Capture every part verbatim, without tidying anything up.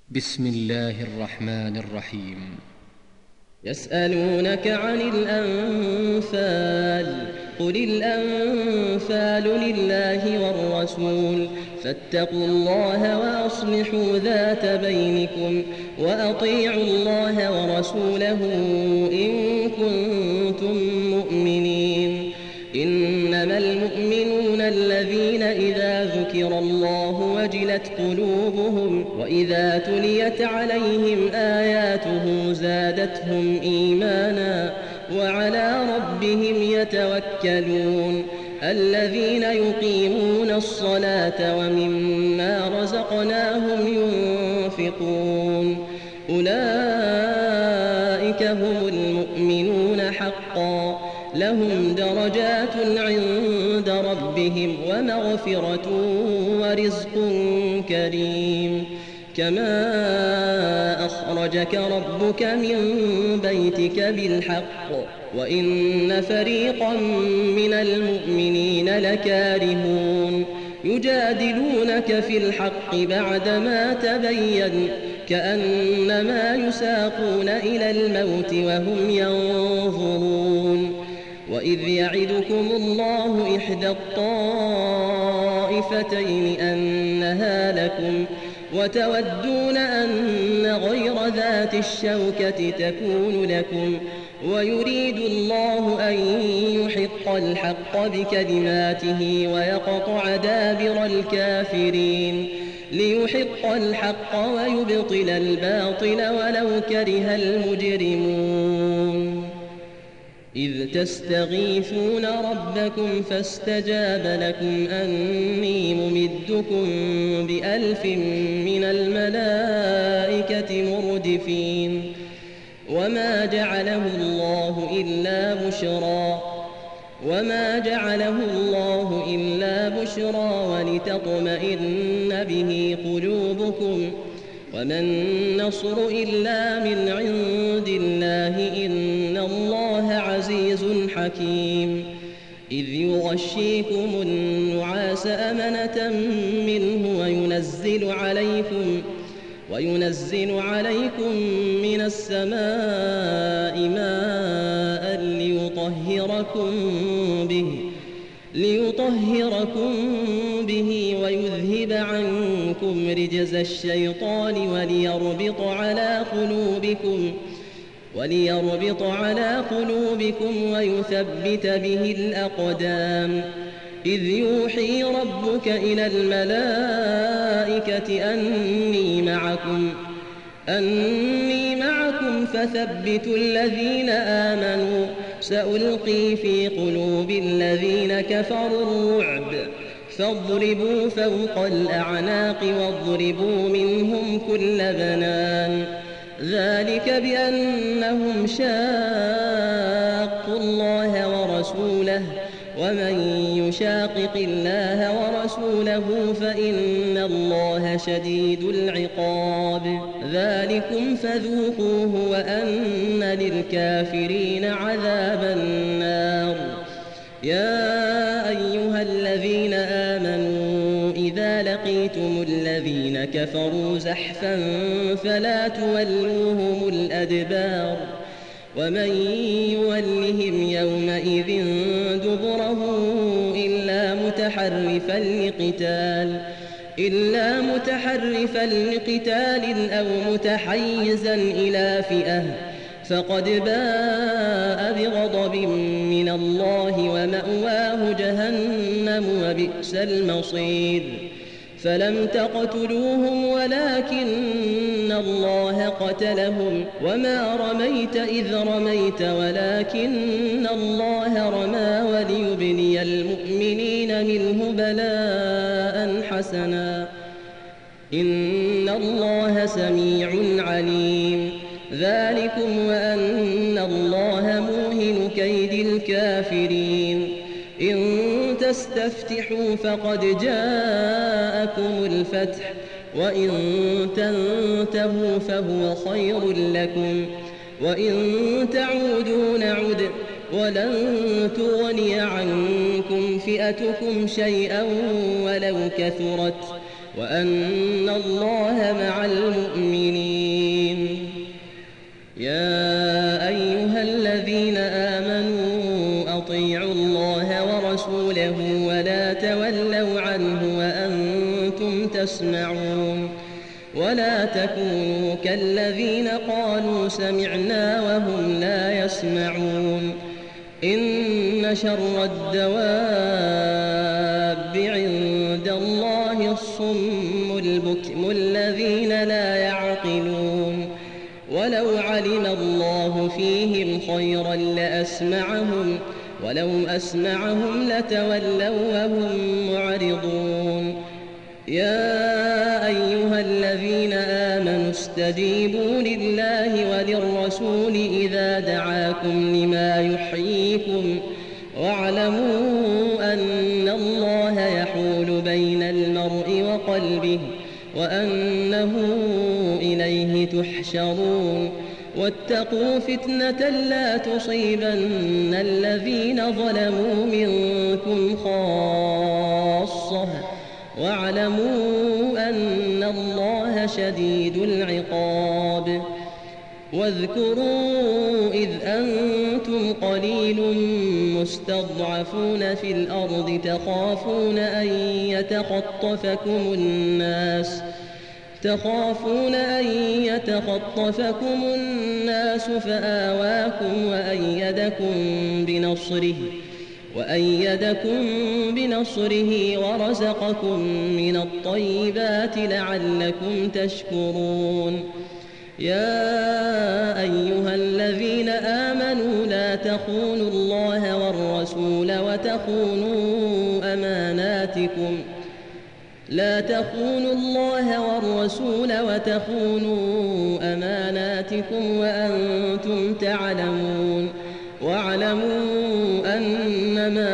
بسم الله الرحمن الرحيم. يسألونك عن الأنفال قل الأنفال لله والرسول فاتقوا الله وأصلحوا ذات بينكم وأطيعوا الله ورسوله إن كنتم مؤمنين. إنما المؤمنون الذين إذا ذكر الله وجلت قلوبهم وإذا تليت عليهم آياته زادتهم إيمانا وعلى ربهم يتوكلون. الذين يقيمون الصلاة ومما رزقناهم ينفقون أولئك هم المؤمنون حقا لهم درجات عند ربهم ومغفرة ورزق كريم. كما أخرجك ربك من بيتك بالحق وإن فريقا من المؤمنين لكارهون يجادلونك في الحق بعدما تبين كأنما يساقون إلى الموت وهم ينظرون. وإذ يعدكم الله إحدى الطائفتين أنها لكم وتودون أن غير ذات الشوكة تكون لكم ويريد الله أن يحق الحق بكلماته ويقطع دابر الكافرين ليحق الحق ويبطل الباطل ولو كره المجرمون. إذ تستغيثون ربكم فاستجاب لكم أني ممدكم بألف من الملائكة مردفين. وما جعله الله إلا بشرى وما جعله الله إلا بشرى ولتطمئن به قلوبكم وما النصر إلا من عند الله إن الله عزيز حكيم. إذ يغشيكم النعاس أمنة منه وينزل عليكم وينزل عليكم من السماء ماء ليطهركم به ليطهركم به ويذهب عنكم رجز الشيطان وليربط على قلوبكم وليربط على قلوبكم ويثبت به الأقدام. إذ يوحي ربك إلى الملائكة أني معكم أني معكم فثبتوا الذين آمنوا سألقي في قلوب الذين كفروا الرعب فاضربوا فوق الأعناق واضربوا منهم كل بنان. ذلك بأنهم شاقوا الله ورسوله ومن يشاقق الله ورسوله فإن الله شديد العقاب. ذلكم فذوقوه وأن للكافرين عذاب النار. يا أيها الذين آمنوا إذا لقيتم الذين كفروا زحفا فلا تولوهم الأدبار ومن يولهم يومئذ دبره إلا متحرفا لقتال إلا متحرفا لقتال أو متحيزا إلى فئة فقد باء بغضب من الله ومأواه جهنم وبئس المصير. فلم تقتلوهم ولكن الله قتلهم وما رميت إذ رميت ولكن الله رمى وليبلي المؤمنين منه بلاء حسنا إن الله سميع عليم. ذلكم وأن الله موهن كيد الكافرين. إن تستفتحوا فقد جاءكم الفتح وإن تنتهوا فهو خير لكم وإن تعودوا نعد ولن تغني عنكم فئتكم شيئا ولو كثرت وأن الله مع المؤمنين. ولا تكونوا كالذين قالوا سمعنا وهم لا يسمعون إن شر الدواب عند الله الصم البكم الذين لا يعقلون ولو علم الله فيهم خيرا لأسمعهم ولو أسمعهم لتولوا وهم معرضون يا أيها الذين آمنوا استجيبوا لله وللرسول إذا دعاكم لما يحييكم واعلموا أن الله يحول بين المرء وقلبه وأنه إليه تحشرون واتقوا فتنة لا تصيبن الذين ظلموا منكم خاصة واعلموا أن الله شديد العقاب واذكروا إذ أنتم قليل مستضعفون في الأرض تخافون أن يتخطفكم الناس تخافون أن يتخطفكم الناس فآواكم وأيدكم بنصره وأيدكم بنصره ورزقكم من الطيبات لعلكم تشكرون يا أيها الذين آمنوا لا تخونوا الله والرسول وتخونوا أماناتكم لا تخونوا الله والرسول وتخونوا أماناتكم وأنتم تعلمون واعلموا أنما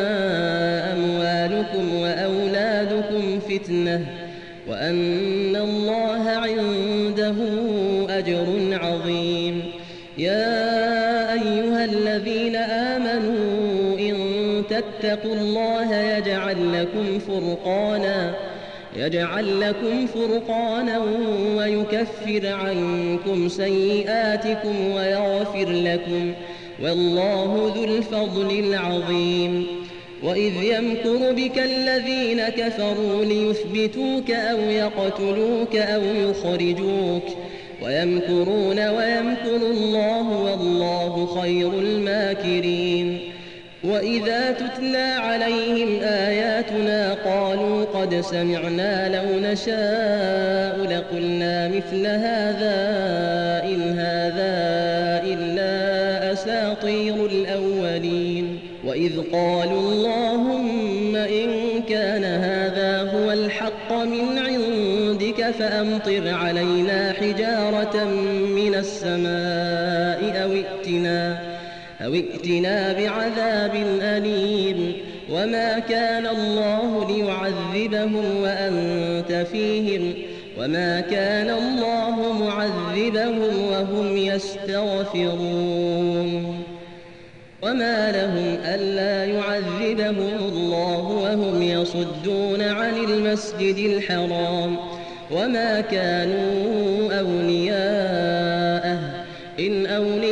أموالكم وأولادكم فتنة وأن الله عنده أجر عظيم يا أيها الذين آمنوا إن تتقوا الله يجعل لكم فرقانا يجعل لكم فرقانا ويكفر عنكم سيئاتكم ويغفر لكم والله ذو الفضل العظيم وإذ يمكر بك الذين كفروا ليثبتوك أو يقتلوك أو يخرجوك ويمكرون ويمكر الله والله خير الماكرين وإذا تتلى عليهم آياتنا قالوا قد سمعنا لو نشاء لقلنا مثل هذا إن هذا إلا أساطير الأولين وإذ قالوا اللهم إن كان هذا هو الحق من عندك فأمطر علينا حجارة من السماء أو ائتنا أو ائتنا بعذاب أليم وما كان الله ليعذبهم وأنت فيهم وما كان الله معذبهم وهم يستغفرون وما لهم ألا يعذبهم الله وهم يصدون عن المسجد الحرام وما كانوا أولياءه إن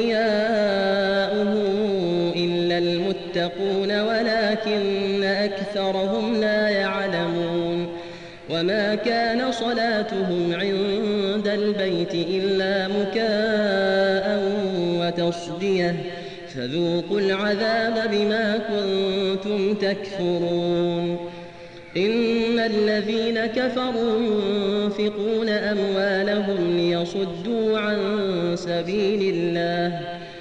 أولياؤه إلا المتقون ولكن أكثرهم لا يعلمون وما كان صلاتهم عند البيت إلا مكاء وتصدية فذوقوا العذاب بما كنتم تكفرون إن الذين كفروا ينفقون أموالهم ليصدوا عن سبيل الله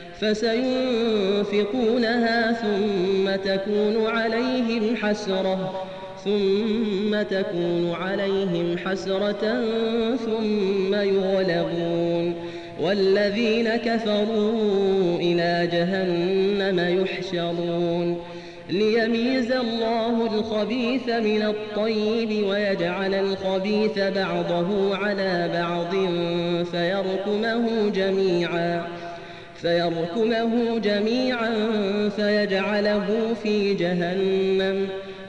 فسينفقونها ثم تكون عليهم حسرة ثم تكون عليهم حسرة ثم يغلبون والذين كفروا إلى جهنم يحشرون ليميز الله الخبيث من الطيب ويجعل الخبيث بعضه على بعض فيركمه جميعا فيركمه جميعا فيجعله في جهنم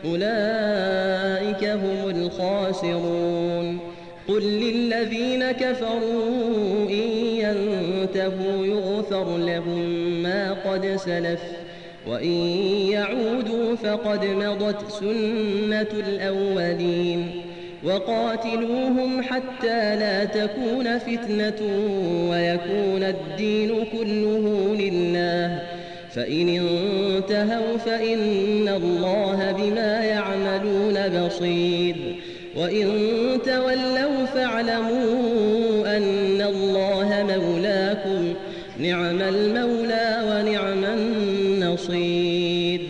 أولئك هم الخاسرون قل للذين كفروا إن ينتهوا يغفر لهم ما قد سلف وإن يعودوا فقد مضت سنة الأولين وقاتلوهم حتى لا تكون فتنة ويكون الدين كله لله، فإن انتهوا فإن الله بما يعملون بصير، وإن تولوا فاعلموا أن الله مولاكم، نعم المولى ونعم النصير.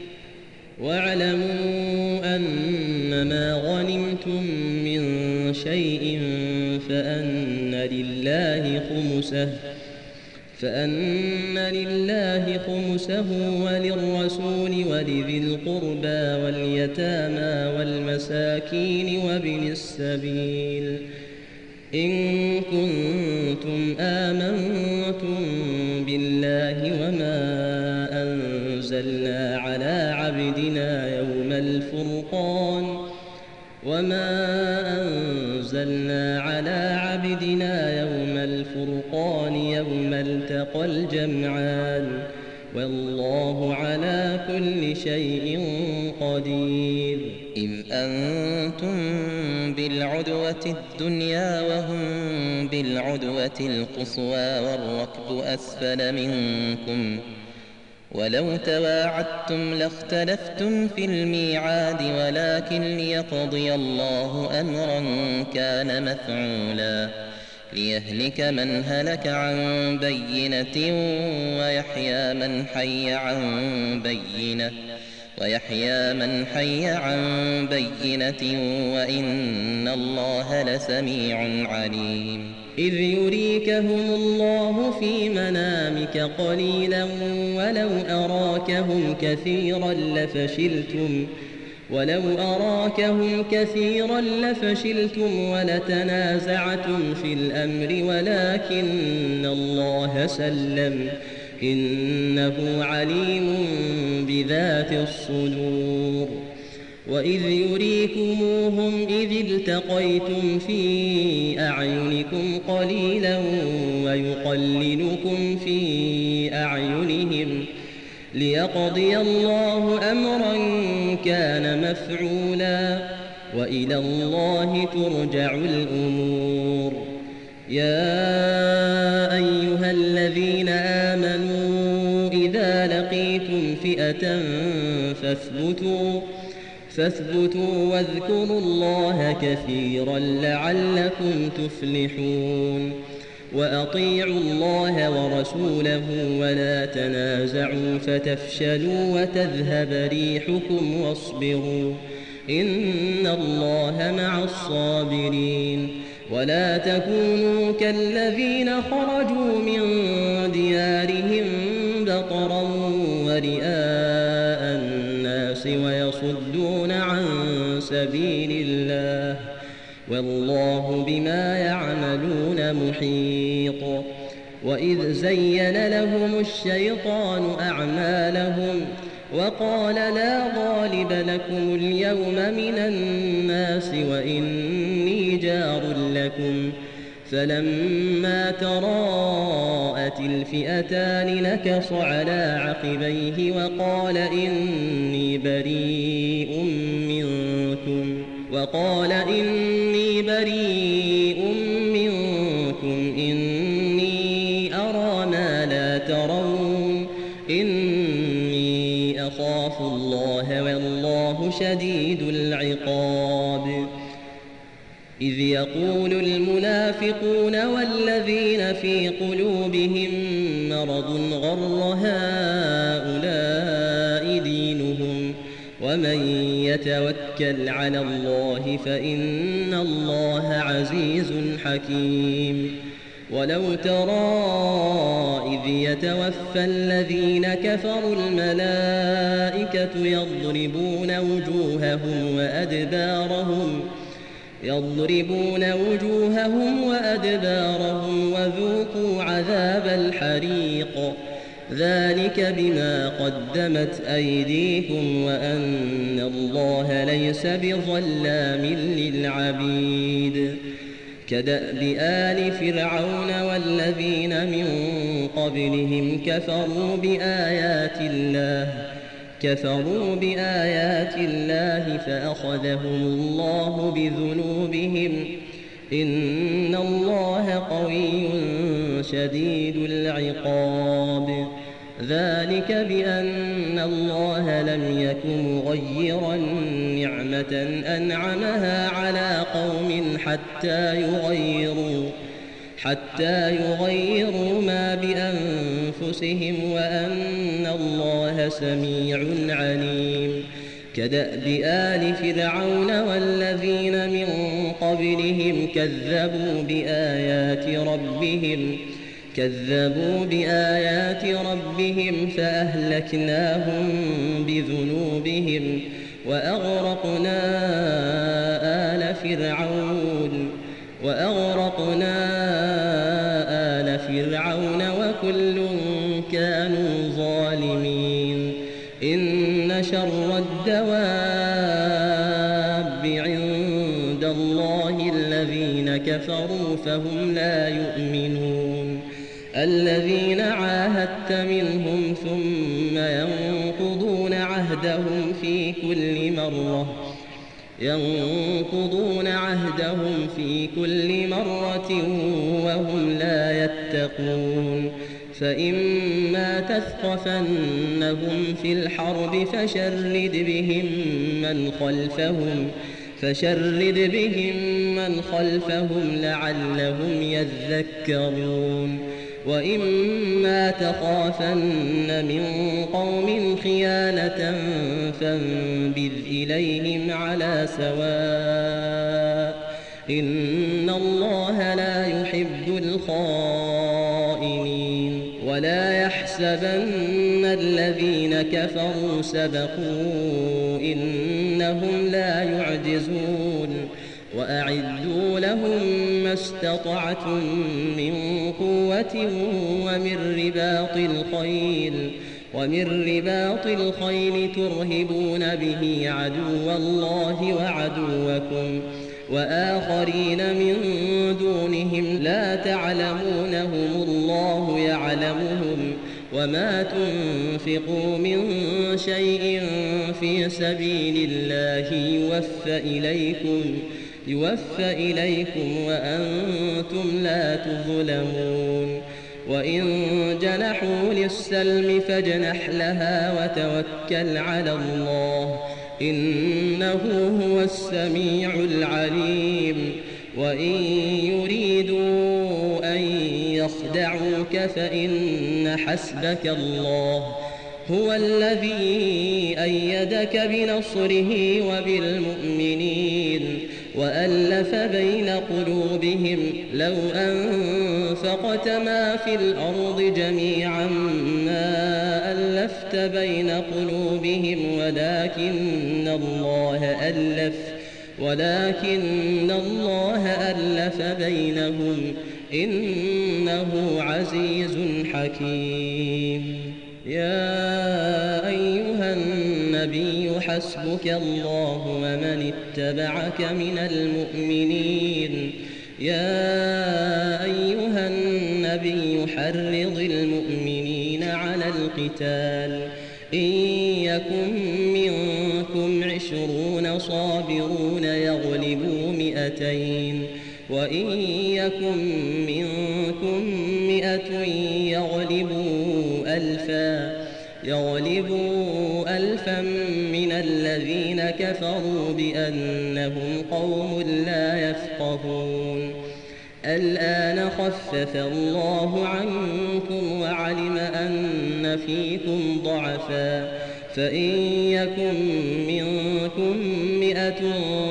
واعلموا أنما غنمتم من شيء فأن لله خمسه فأن لله خمسه وللرسول ولذي القربى واليتامى والمساكين وابن السبيل، إن كنتم آمنتم بالله وما أنزلنا على عبدنا يوم الفرقان وما أنزلنا على عبدنا يوم الفرقان يوم التقى الجمعان، والله على كل شيء قدير. إذ أنتم بالعدوة الدنيا وهم بالعدوة القصوى والركب أسفل منكم، ولو تواعدتم لاختلفتم في الميعاد، ولكن ليقضي الله أمرا كان مفعولا ليهلك من هلك عن بينة ويحيى من حي عن بينة ويحيى من حي عن بينة وإن الله لسميع عليم. إذ يريكهم الله في منامك قليلا ولو أراكهم كثيرا لفشلتم ولو أراكهم كثيرا لفشلتم ولتنازعتم في الأمر، ولكن الله سلم إنه عليم بذات الصدور. وإذ يريكموهم إذ التقيتم في أعينكم قليلا ويقللكم في أعينهم ليقضي الله أمرا كان مفعولا، وإلى الله ترجع الأمور. يا أيها الذين آمنوا إذا لقيتم فئة فاثبتوا فاثبتوا واذكروا الله كثيرا لعلكم تفلحون. وأطيعوا الله ورسوله ولا تنازعوا فتفشلوا وتذهب ريحكم واصبروا إن الله مع الصابرين. ولا تكونوا كالذين خرجوا من ديارهم بطرا ورئاء الناس ويصدون عن سبيل الله، والله بما يعملون محيط. وإذ زين لهم الشيطان أعمالهم وقال لا غالب لكم اليوم من الناس وإني جار لكم، فلما تراءت الفئتان نكص على عقبيه وقال إني بريء منكم وقال إني بريء منكم إني أرى ما لا ترون إني أخاف الله والله شديد العقاب. إذ يقول المنافقون والذين في قلوبهم مرض غر هؤلاء دينهم ومن يتوكل على الله فإن الله عزيز حكيم. ولو ترى إذ يتوفى الذين كفروا الملائكة يضربون وجوههم وأدبارهم يضربون وجوههم وأدبارهم وذوقوا عذاب الحريق ذلك بما قدمت أيديكم وأن الله ليس بظلام للعبيد. كدأب آل فرعون والذين من قبلهم كفروا بآيات الله كفروا بآيات الله فأخذهم الله بذنوبهم إن الله قوي شديد العقاب. ذلك بأن الله لم يكن مغيرا نعمة أنعمها على قوم حتى يغيروا حتى يغيروا ما بأنفسهم وأن الله سميع عليم. كدأب آل فرعون والذين من قبلهم كذبوا بآيات ربهم كذبوا بآيات ربهم فأهلكناهم بذنوبهم وأغرقنا آل فرعون وأغرقنا آل فرعون وكل كانوا ظالمين. إن شر الدواب عند الله الذين كفروا فهم لا يؤمنون. الذين عاهدت منهم ثم ينقضون عهدهم في كل مرة ينقضون عهدهم في كل مرة وهم لا يتقون. فإما تثقفنهم في الحرب فشرد بهم من خلفهم فشرد بهم من خلفهم لعلهم يذكرون. وإما تخافن من قوم خيانة فانبذ إليهم على سواء إن الله لا يحب الخائنين. ولا يحسبن الذين كفروا سبقوا إنهم لا يعجزون. وأعدوا لهم ما استطعتم من قوة ومن رباط الخيل ومن رباط الخيل ترهبون به عدو الله وعدوكم وآخرين من دونهم لا تعلمونهم الله يعلمهم. وما تنفقوا من شيء في سبيل الله يوفى إليكم يوفى إليكم وأنتم لا تظلمون. وإن جنحوا للسلم فاجنح لها وتوكل على الله إنه هو السميع العليم. وإن يريدوا أن يخدعوك فإن حسبك الله هو الذي أيدك بنصره وبالمؤمنين وألف بين قلوبهم لو أنفقت ما في الأرض جميعا ما ألفت بين قلوبهم ولكن الله ألف ولكن الله ألف بينهم إنه عزيز حكيم. يا أيها النبي حسبك الله ومن اتبعك من المؤمنين. يا أيها النبي حرض المؤمنين على القتال إن يكن منكم عشرون صابرون يغلبوا مئتين وإن يكن منكم مئة يغلبوا ألفا يغلبوا ألفا من الذين كفروا بأنهم قوم لا يفقهون. الآن خفف الله عنكم وعلم أن فيكم ضعفا فإن يكن منكم مئة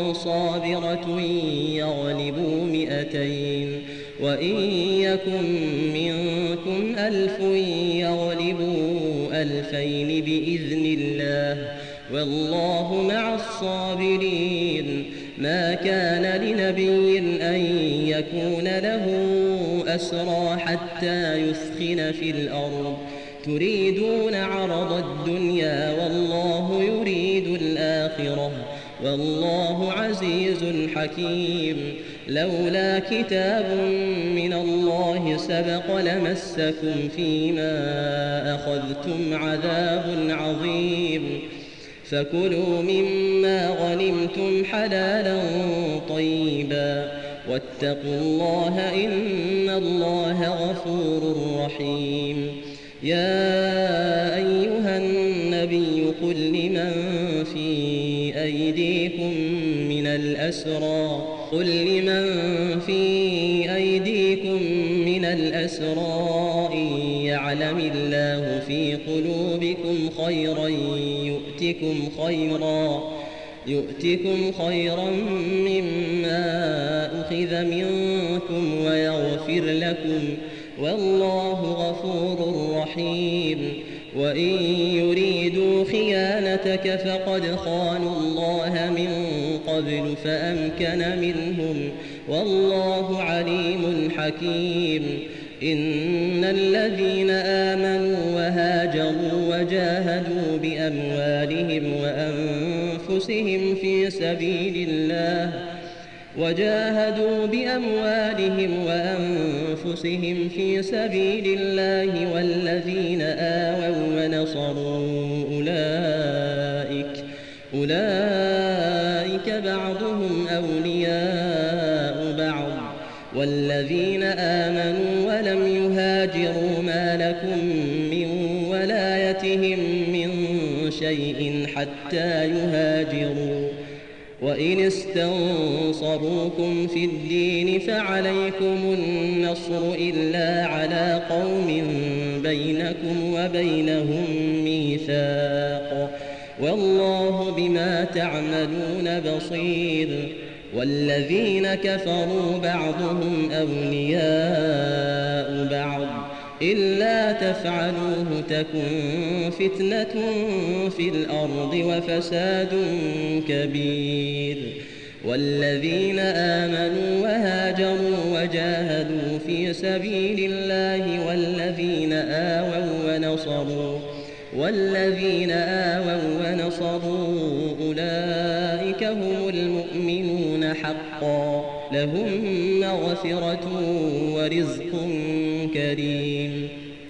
صابرة يغلبوا مئتين وإن يكن منكم ألف يغلبوا ألفين بإذن الله والله مع الصابرين. ما كان لنبي أن يكون له أسرى حتى يثخن في الأرض تريدون عرض الدنيا والله يريد الآخرة والله عزيز حكيم. لولا كتاب من الله الله سبق لمسكم فيما أخذتم عذاب عظيم فكلوا مما غنمتم حلالا طيبا واتقوا الله إن الله غفور رحيم. يا أيها النبي قل لمن في أيديكم من الأسرى قل لمن في أيديكم من الأسرى إن يعلم الله في قلوبكم خيرا يؤتكم خيرا يؤتكم خيرا مما أخذ منكم ويغفر لكم والله غفور رحيم. وإن يريدوا خيانتك فقد خانوا الله من قبل فأمكن منهم والله عليم حكيم. إن الذين آمنوا وهاجروا وجاهدوا بأموالهم وأنفسهم في سبيل الله وجاهدوا بأموالهم وأنفسهم في سبيل الله والذين آووا ونصروا أولئك أولئك بعضهم أولياء بعض والذين آمنوا ولم يهاجروا ما لكم من ولايتهم من شيء حتى يهاجروا وإن استنصروكم في الدين فعليكم النصر إلا على قوم بينكم وبينهم ميثاق والله بما تعملون بصير. والذين كفروا بعضهم أولياء بعض إلا تفعلوه تكن فتنة في الأرض وفساد كبير. والذين آمنوا وهاجروا وجاهدوا في سبيل الله والذين آووا ونصروا والذين آووا ونصروا أولئك هم المؤمنون حقا لهم مغفرة ورزق كريم.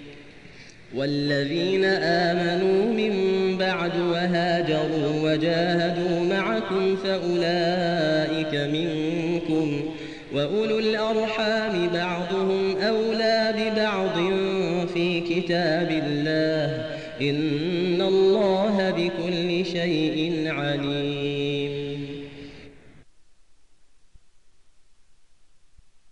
والذين آمنوا من بعد وهاجروا وجاهدوا معكم فأولئك منكم وأولو الأرحام بعضهم أولى ببعض في كتاب الله إن الله بكل شيء عليم.